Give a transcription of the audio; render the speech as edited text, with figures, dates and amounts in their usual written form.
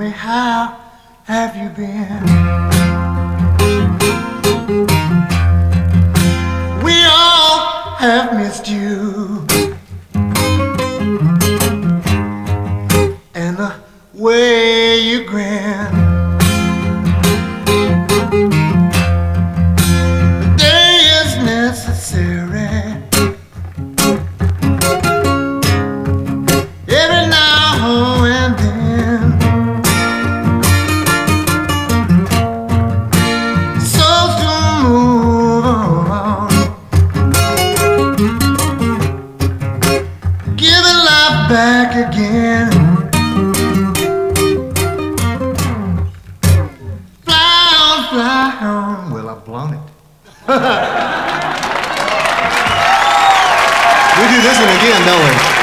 me, how have you been? We all have missed you, and the way you grin. The day is necessary. Every now and then, so to move on, giving life back again. Fly on. Well, I've blown it. We do this one again, don't we?